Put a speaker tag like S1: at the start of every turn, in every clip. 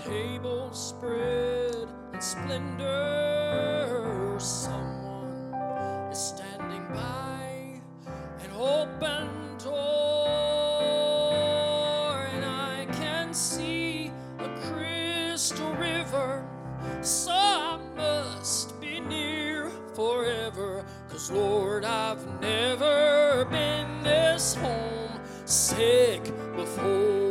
S1: table spread in splendor. Someone is standing by an open door, and I can see a crystal river, so I must be near forever. 'Cause Lord, I've never been this homesick before.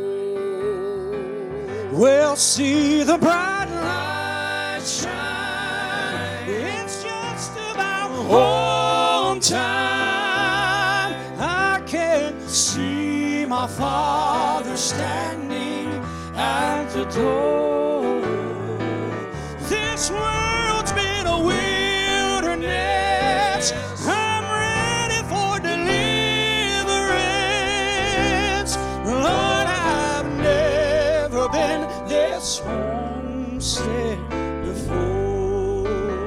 S2: Well, see the bright light shine. It's just about home time. I can see my Father standing at the door. This world's been a wilderness. I'm ready for deliverance. Lord, I've never been this homesick before.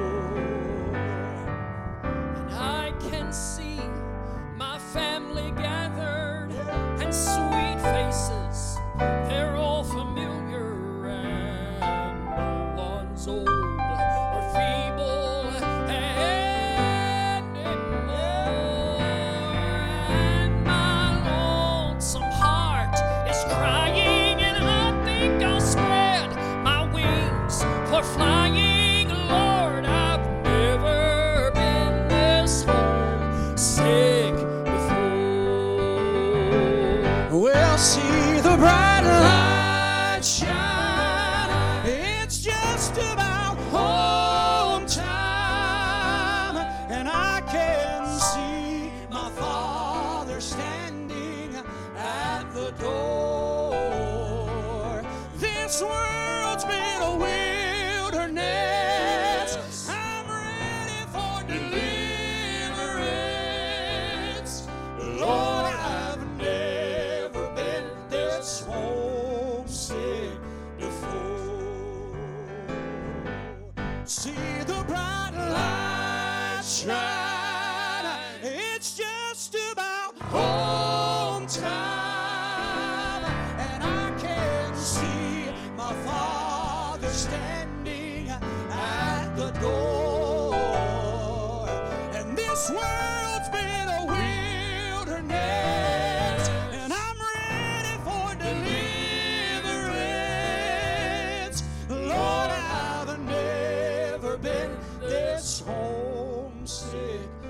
S1: And I can see my family gathered and sweet faces. They're all familiar, and no one's old or feeble anymore. And my lonesome heart is crying, and I think I'll spread my wings for flying. Lord, I've never been this homesick before.
S2: Well, see the bright light shine. It's just about home time, and I can see my Father standing at the door. This world's been a wilderness. I'm ready for deliverance. Lord, I've never been this homesick before. See the bright light shine. It's just about home time, and I can see my Father standing at the door. And this world's been a wilderness, and I'm ready for deliverance. Lord, I've never been this homesick